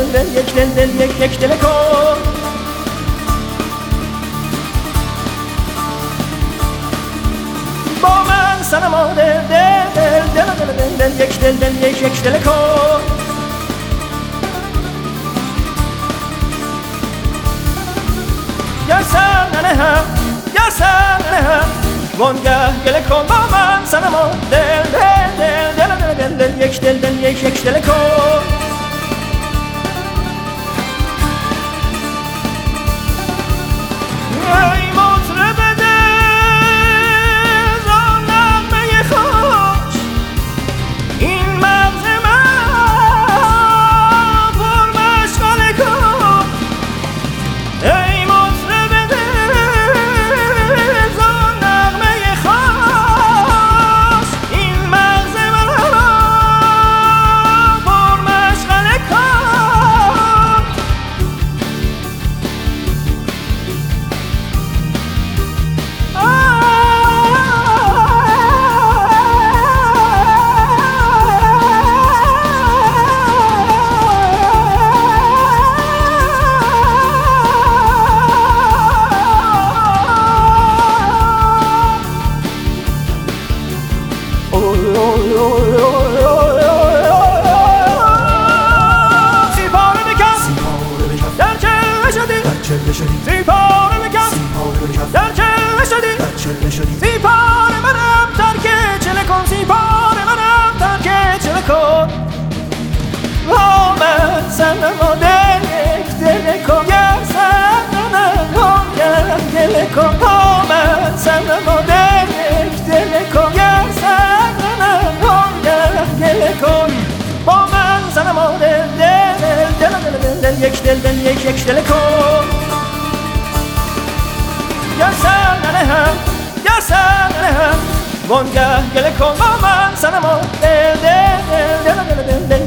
دل یک دل دل یک دل کن. با من صنما دل دل دل دل دل دل یک دل دل یک دل کن. گرسن ننهم گرسن ننهم وانگه گله کن. با من صنما دل دل دل دل دل دل یک دل دل یک دل کن. ای مطرب دل آن نغمه خوش این مغز من پر مشغله کن. ای مطرب دل آن نغمه خوش این مغز من پر مشغله کن. سیپاره بکن در چله شدی سیپاره بکن در چله شدی سیپاره منم ترک چله کن. سیپاره منم ترک چله کن. با من صنما دل یک دل کن. گرسن ننهم گله کن. با من صنما دل یک دل کن. گرسن ننهم گله کن. با من صنما دل دل دل دل یک دل دل یک دل کن. گرسن ننهم وانگه گله کن. با من صنما دل دل دل دل دل